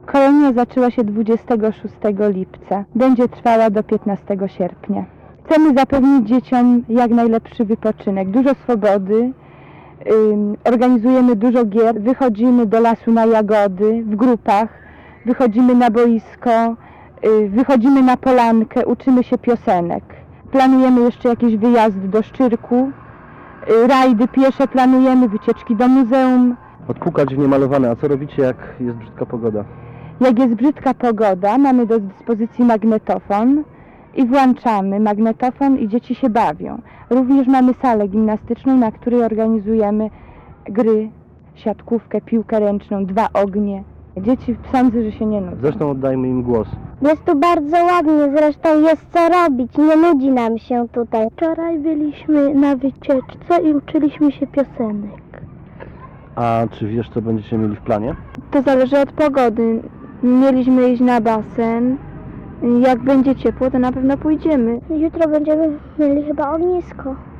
Kolonia zaczęła się 26 lipca. Będzie trwała do 15 sierpnia. Chcemy zapewnić dzieciom jak najlepszy wypoczynek, dużo swobody, organizujemy dużo gier, wychodzimy do lasu na jagody w grupach, wychodzimy na boisko, wychodzimy na polankę, uczymy się piosenek. Planujemy jeszcze jakiś wyjazd do Szczyrku, rajdy piesze planujemy, wycieczki do muzeum. Odpukać w niemalowane, a co robicie, jak jest brzydka pogoda? Jak jest brzydka pogoda, mamy do dyspozycji magnetofon i włączamy magnetofon i dzieci się bawią. Również mamy salę gimnastyczną, na której organizujemy gry, siatkówkę, piłkę ręczną, 2 ognie. Dzieci sądzę, że się nie nudzą. Zresztą oddajmy im głos. Jest tu bardzo ładnie, zresztą jest co robić, nie nudzi nam się tutaj. Wczoraj byliśmy na wycieczce i uczyliśmy się piosenek. A czy wiesz, co będziecie mieli w planie? To zależy od pogody. Mieliśmy iść na basen. Jak będzie ciepło, to na pewno pójdziemy. Jutro będziemy mieli chyba ognisko.